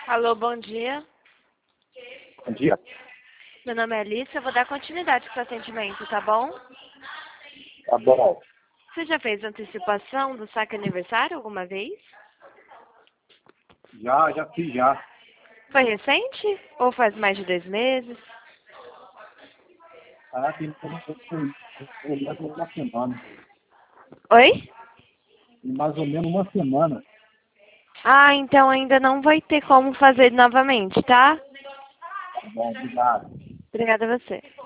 Alô, bom dia. Bom dia. Meu nome é Alice, eu vou dar continuidade para o atendimento, tá bom? Tá bom. Você já fez antecipação do saque aniversário alguma vez? Já fiz já. Foi recente ou faz mais de 2 meses? Ah, tem mais ou menos uma semana. Oi? Tem mais ou menos uma semana. Ah, então ainda não vai ter como fazer novamente, tá? Tá bom, obrigado. Obrigada a você.